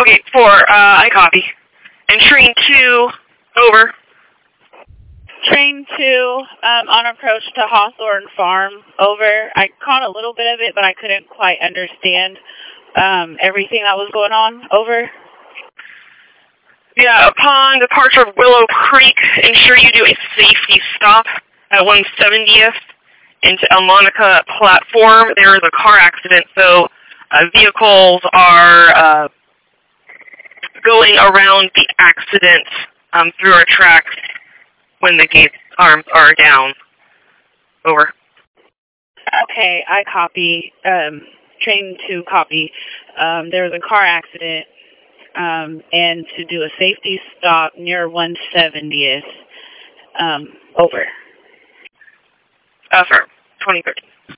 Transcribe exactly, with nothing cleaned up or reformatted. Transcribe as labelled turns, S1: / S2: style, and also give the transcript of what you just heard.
S1: Okay, four, uh, I copy. And train two, over.
S2: Train two, um, on approach to Hawthorne Farm, over. I caught a little bit of it, but I couldn't quite understand um, everything that was going on, over.
S1: Yeah, upon departure of Willow Creek, ensure you do a safety stop at one seventieth into El Monica platform. There is a car accident, so uh, vehicles are uh, going around the accident um, through our tracks when the gate arms are down. Over.
S2: Okay, I copy. Um, train two, copy. Um, there was a car accident, um, and to do a safety stop near one seventieth. Um, over.
S1: Uh, sir, twenty thirteen.